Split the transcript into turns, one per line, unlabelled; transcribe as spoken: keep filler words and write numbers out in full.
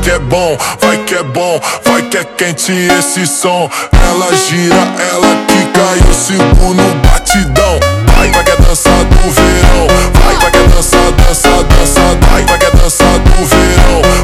que é bom, vai que é bom, vai que é quente esse som. Ela gira, ela quica e o segundo batidão. Vai, vai que é dança do verão, vai, vai que é dança, dança, dança, vai, vai que é dança do verão,